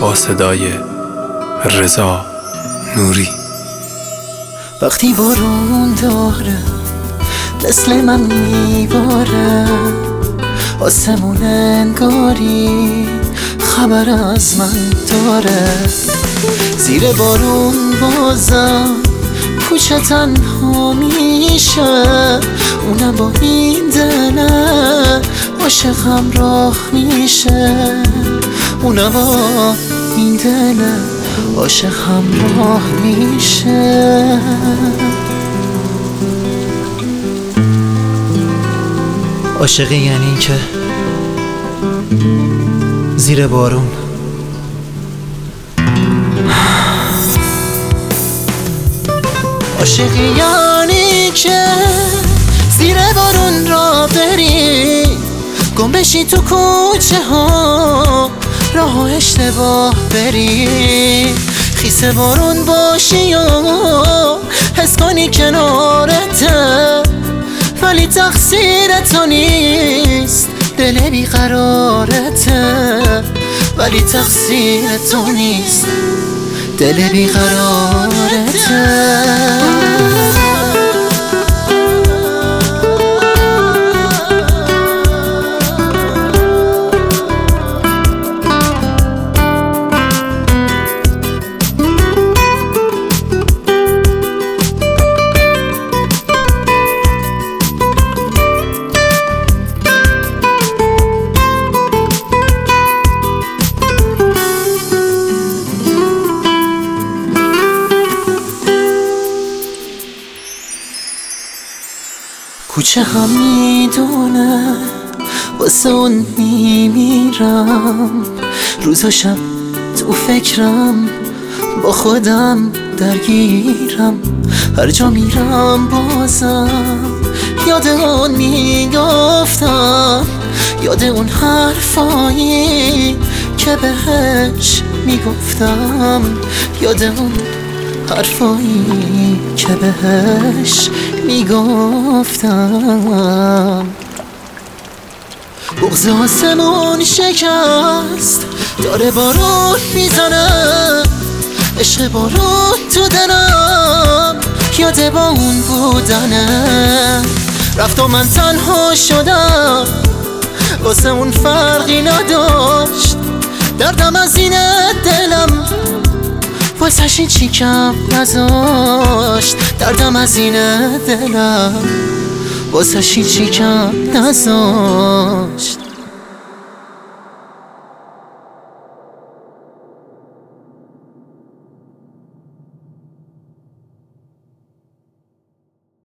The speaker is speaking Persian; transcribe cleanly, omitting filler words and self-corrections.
با صدای رضا نوری. وقتی بارون داره مثل من میباره، آسمون انگاری خبر از من داره. زیر بارون بازم کوچه تنها میشه، اونم با این دله عاشقم راه میشه، اونم با این دله عاشقم راه میشه. عاشقی یعنی که زیر بارون عاشقی یعنی که زیر بارون را بری، گم بشی تو کوچه ها راه اشتباه بری، خیس بارون باشی و حس کنی کنارته، ولی تقصیر تو نیست دل بیقرارته، ولی تقصیر تو نیست دل بیقرارته. کوچه هم میدونه واسه اون میمیرم، روز و شب تو فکرم با خودم درگیرم، هر جا میرم بازم یاد اون میگفتم، یاد اون حرفایی که بهش میگفتم، یاد اون حرفایی که بهش میگفتم. بغض آسمون شکست داره بارون میزنه، عشق بارون تو دلم یاده با اون بودنه، رفت و من تنها شدم واسه اون فرقی نداشت، دردم از این دلم واسه این چی کم نذاشت، دردم از این دلم واسه این چی کم نذاشت.